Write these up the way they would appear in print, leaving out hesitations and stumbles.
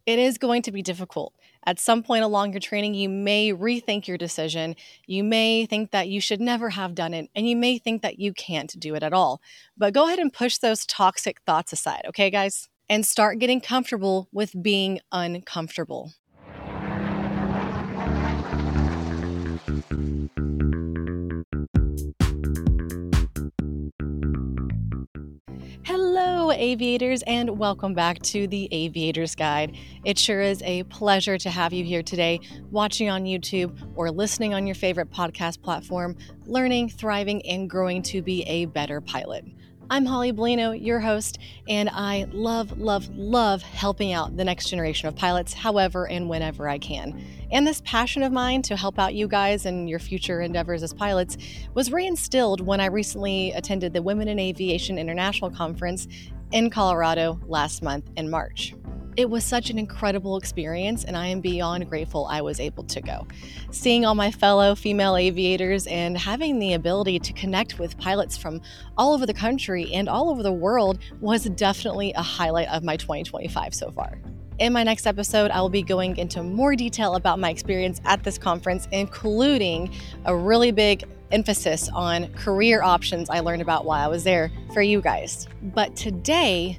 It is going to be difficult. At some point along your training, you may rethink your decision. You may think that you should never have done it, and you may think that you can't do it at all. But go ahead and push those toxic thoughts aside, okay, guys? And start getting comfortable with being uncomfortable. Hello, aviators, and welcome back to the Aviator's Guide. It sure is a pleasure to have you here today, watching on YouTube or listening on your favorite podcast platform, learning, thriving, and growing to be a better pilot. I'm Holly Bolino, your host, and I love helping out the next generation of pilots however and whenever I can. And this passion of mine to help out you guys and your future endeavors as pilots was reinstilled when I recently attended the Women in Aviation International Conference in Colorado last month in March. It was such an incredible experience, and I am beyond grateful I was able to go. Seeing all my fellow female aviators and having the ability to connect with pilots from all over the country and all over the world was definitely a highlight of my 2025 so far. In my next episode, I will be going into more detail about my experience at this conference, including a really big emphasis on career options I learned about while I was there for you guys. But Today,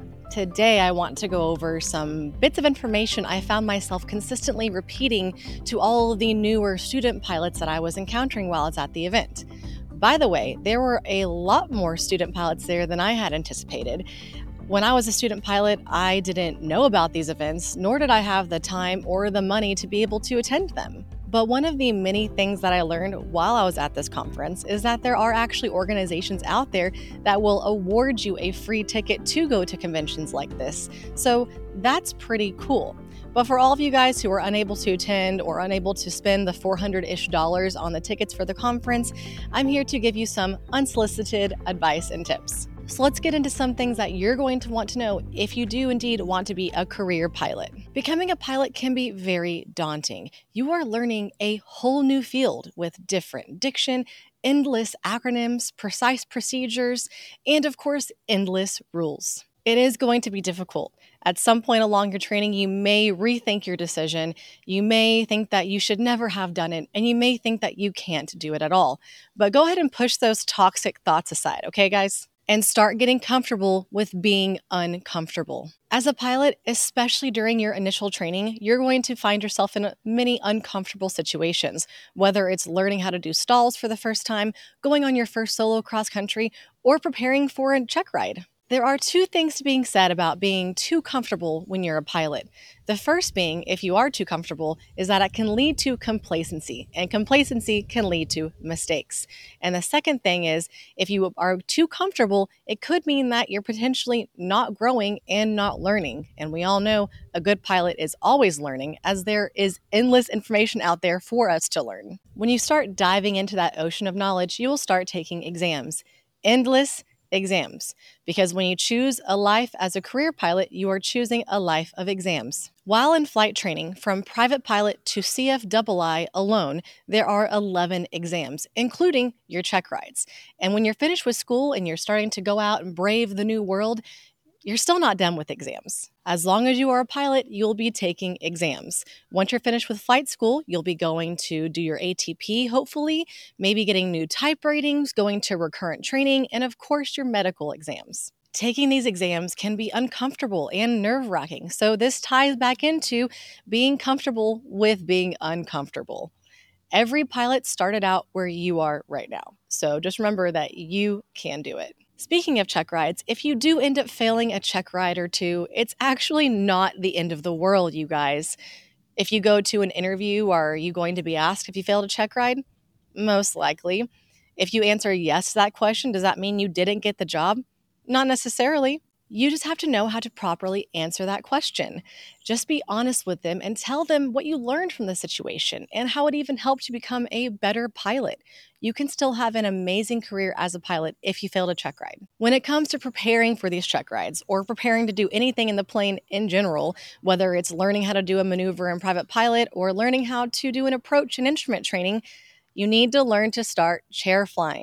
I want to go over some bits of information I found myself consistently repeating to all of the newer student pilots that I was encountering while I was at the event. By the way, there were a lot more student pilots there than I had anticipated. When I was a student pilot, I didn't know about these events, nor did I have the time or the money to be able to attend them. But one of the many things that I learned while I was at this conference is that there are actually organizations out there that will award you a free ticket to go to conventions like this. So that's pretty cool. But for all of you guys who are unable to attend or unable to spend the $400-ish on the tickets for the conference, I'm here to give you some unsolicited advice and tips. So let's get into some things that you're going to want to know if you do indeed want to be a career pilot. Becoming a pilot can be very daunting. You are learning a whole new field with different diction, endless acronyms, precise procedures, and of course, endless rules. It is going to be difficult. At some point along your training, you may rethink your decision. You may think that you should never have done it, and you may think that you can't do it at all. But go ahead and push those toxic thoughts aside, okay, guys? And start getting comfortable with being uncomfortable. As a pilot, especially during your initial training, you're going to find yourself in many uncomfortable situations, whether it's learning how to do stalls for the first time, going on your first solo cross country, or preparing for a check ride. There are two things being said about being too comfortable when you're a pilot. The first being, if you are too comfortable, is that it can lead to complacency, and complacency can lead to mistakes. And the second thing is, if you are too comfortable, it could mean that you're potentially not growing and not learning. And we all know a good pilot is always learning, as there is endless information out there for us to learn. When you start diving into that ocean of knowledge, you will start taking exams. Endless exams, because when you choose a life as a career pilot, you are choosing a life of exams. While in flight training, from private pilot to CFII alone, there are 11 exams, including your check rides. And when you're finished with school and you're starting to go out and brave the new world, you're still not done with exams. As long as you are a pilot, you'll be taking exams. Once you're finished with flight school, you'll be going to do your ATP, hopefully, maybe getting new type ratings, going to recurrent training, and of course, your medical exams. Taking these exams can be uncomfortable and nerve-wracking, so this ties back into being comfortable with being uncomfortable. Every pilot started out where you are right now, so just remember that you can do it. Speaking of check rides, if you do end up failing a check ride or two, it's actually not the end of the world, you guys. If you go to an interview, are you going to be asked if you failed a check ride? Most likely. If you answer yes to that question, does that mean you didn't get the job? Not necessarily. You just have to know how to properly answer that question. Just be honest with them and tell them what you learned from the situation and how it even helped you become a better pilot. You can still have an amazing career as a pilot if you failed a check ride. When it comes to preparing for these check rides or preparing to do anything in the plane in general, whether it's learning how to do a maneuver in private pilot or learning how to do an approach and instrument training, you need to learn to start chair flying.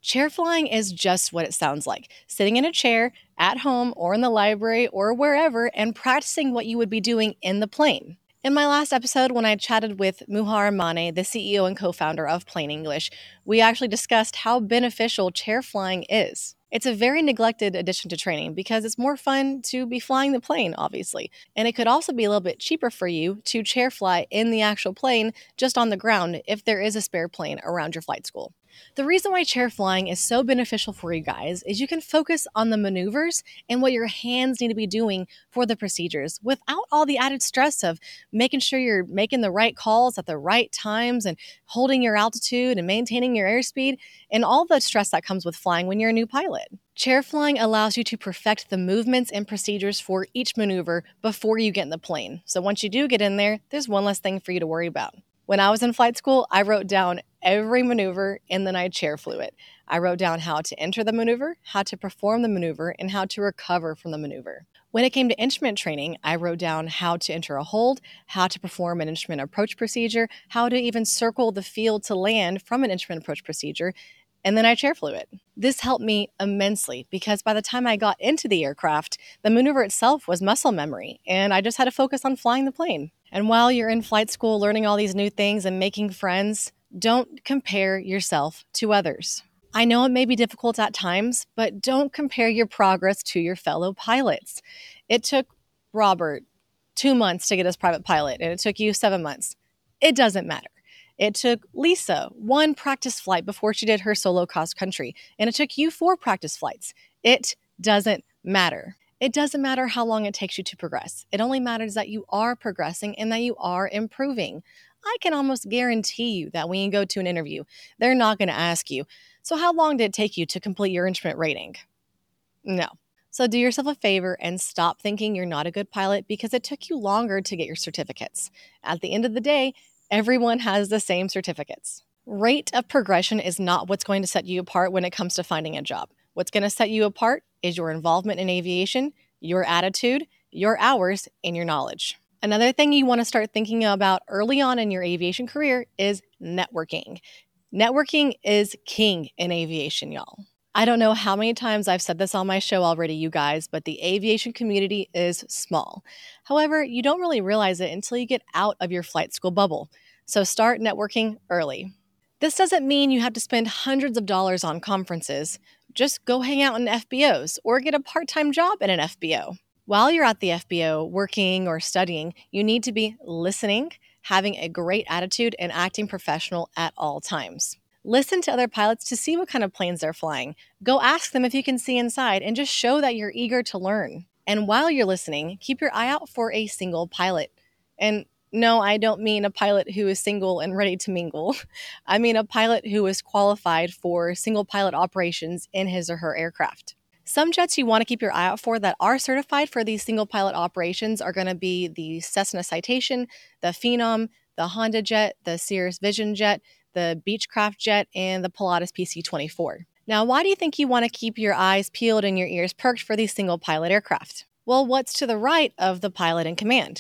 Chair flying is just what it sounds like, sitting in a chair at home or in the library or wherever and practicing what you would be doing in the plane. In my last episode, when I chatted with Muhar Mane, the CEO and co-founder of Plain English, we actually discussed how beneficial chair flying is. It's a very neglected addition to training because it's more fun to be flying the plane, obviously. And it could also be a little bit cheaper for you to chair fly in the actual plane just on the ground if there is a spare plane around your flight school. The reason why chair flying is so beneficial for you guys is you can focus on the maneuvers and what your hands need to be doing for the procedures without all the added stress of making sure you're making the right calls at the right times and holding your altitude and maintaining your airspeed and all the stress that comes with flying when you're a new pilot. Chair flying allows you to perfect the movements and procedures for each maneuver before you get in the plane. So once you do get in there, there's one less thing for you to worry about. When I was in flight school, I wrote down every maneuver and then I chair flew it. I wrote down how to enter the maneuver, how to perform the maneuver, and how to recover from the maneuver. When it came to instrument training, I wrote down how to enter a hold, how to perform an instrument approach procedure, how to even circle the field to land from an instrument approach procedure, and then I chair flew it. This helped me immensely because by the time I got into the aircraft, the maneuver itself was muscle memory, and I just had to focus on flying the plane. And while you're in flight school learning all these new things and making friends, don't compare yourself to others. I know it may be difficult at times, but don't compare your progress to your fellow pilots. It took Robert 2 months to get his private pilot, and it took you 7 months. It doesn't matter. It took Lisa 1 practice flight before she did her solo cross country, and it took you 4 practice flights. It doesn't matter. It doesn't matter how long it takes you to progress. It only matters that you are progressing and that you are improving. I can almost guarantee you that when you go to an interview, they're not going to ask you, so how long did it take you to complete your instrument rating? No. So do yourself a favor and stop thinking you're not a good pilot because it took you longer to get your certificates. At the end of the day, everyone has the same certificates. Rate of progression is not what's going to set you apart when it comes to finding a job. What's going to set you apart is your involvement in aviation, your attitude, your hours, and your knowledge. Another thing you want to start thinking about early on in your aviation career is networking. Networking is king in aviation, y'all. I don't know how many times I've said this on my show already, you guys, but the aviation community is small. However, you don't really realize it until you get out of your flight school bubble. So start networking early. This doesn't mean you have to spend hundreds of dollars on conferences. Just go hang out in FBOs or get a part-time job in an FBO. While you're at the FBO working or studying, you need to be listening, having a great attitude, and acting professional at all times. Listen to other pilots to see what kind of planes they're flying. Go ask them if you can see inside and just show that you're eager to learn. And while you're listening, keep your eye out for a single pilot. And no, I don't mean a pilot who is single and ready to mingle. I mean a pilot who is qualified for single pilot operations in his or her aircraft. Some jets you want to keep your eye out for that are certified for these single pilot operations are going to be the Cessna Citation, the Phenom, the Honda Jet, the Cirrus Vision Jet, the Beechcraft Jet, and the Pilatus PC-24. Now, why do you think you want to keep your eyes peeled and your ears perked for these single pilot aircraft? Well, what's to the right of the pilot in command?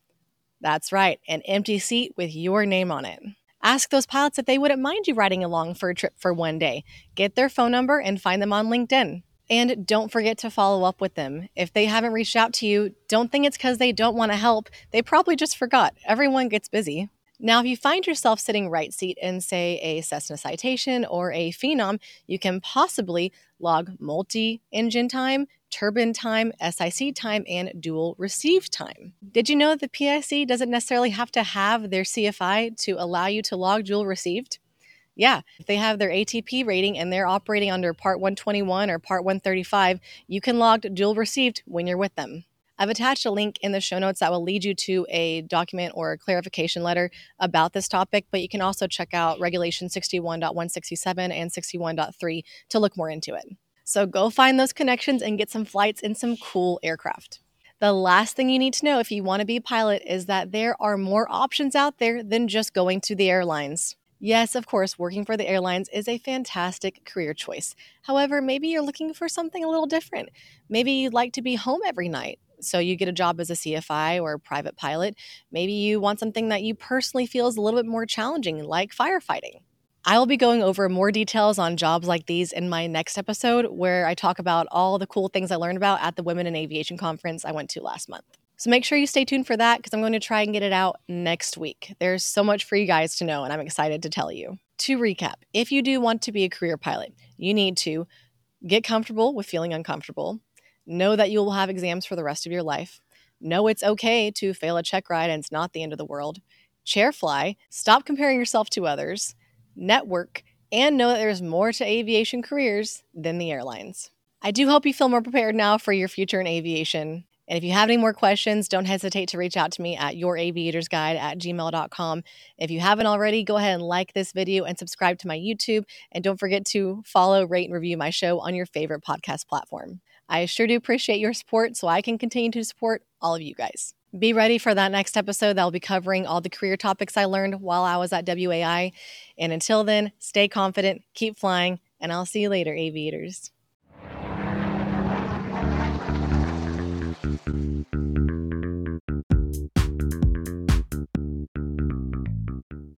That's right, an empty seat with your name on it. Ask those pilots if they wouldn't mind you riding along for a trip for one day. Get their phone number and find them on LinkedIn. And don't forget to follow up with them. If they haven't reached out to you, don't think it's because they don't want to help. They probably just forgot. Everyone gets busy. Now, if you find yourself sitting right seat in, say, a Cessna Citation or a Phenom, you can possibly log multi-engine time, turbine time, SIC time, and dual receive time. Did you know that the PIC doesn't necessarily have to have their CFI to allow you to log dual received? Yeah, if they have their ATP rating and they're operating under Part 121 or Part 135, you can log dual received when you're with them. I've attached a link in the show notes that will lead you to a document or a clarification letter about this topic, but you can also check out Regulation 61.167 and 61.3 to look more into it. So go find those connections and get some flights in some cool aircraft. The last thing you need to know if you want to be a pilot is that there are more options out there than just going to the airlines. Yes, of course, working for the airlines is a fantastic career choice. However, maybe you're looking for something a little different. Maybe you'd like to be home every night, so you get a job as a CFI or a private pilot. Maybe you want something that you personally feel is a little bit more challenging, like firefighting. I will be going over more details on jobs like these in my next episode, where I talk about all the cool things I learned about at the Women in Aviation conference I went to last month. So make sure you stay tuned for that, because I'm going to try and get it out next week. There's so much for you guys to know, and I'm excited to tell you. To recap, if you do want to be a career pilot, you need to get comfortable with feeling uncomfortable, know that you will have exams for the rest of your life, know it's okay to fail a check ride and it's not the end of the world, chair fly, stop comparing yourself to others, network, and know that there's more to aviation careers than the airlines. I do hope you feel more prepared now for your future in aviation. And if you have any more questions, don't hesitate to reach out to me at youraviatorsguide@gmail.com. If you haven't already, go ahead and like this video and subscribe to my YouTube. And don't forget to follow, rate, and review my show on your favorite podcast platform. I sure do appreciate your support, so I can continue to support all of you guys. Be ready for that next episode that will be covering all the career topics I learned while I was at WAI. And until then, stay confident, keep flying, and I'll see you later, aviators.